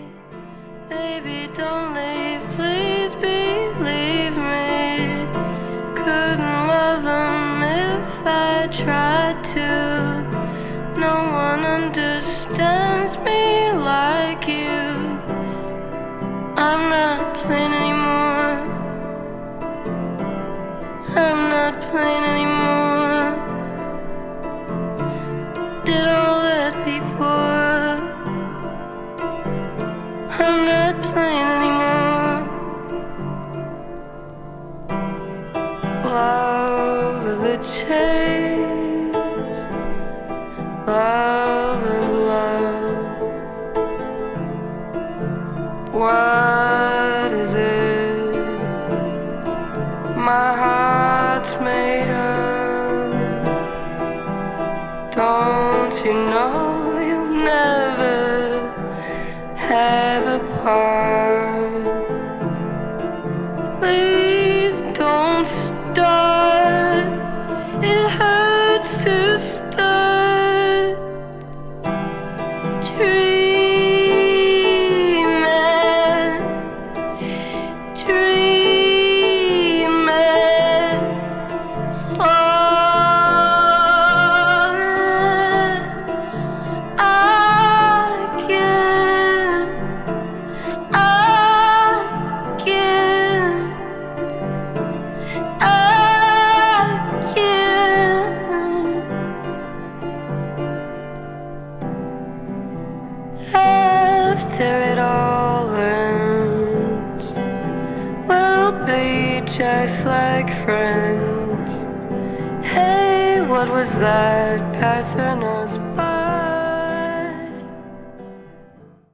Baby, don't leave, please believe me. Couldn't love him if I tried to. No one understands me like you. I'm not playing anymore. I'm not playing anymore. Did all that before. I'm not playing anymore. Love of the chase, love of love. What is it my heart's made of? Don't you know you'll never have a part? Please don't start. It hurts to start dreaming, dreaming, falling again, again, again. After it all ends, we'll be just like friends. Hey, what was that passing us by?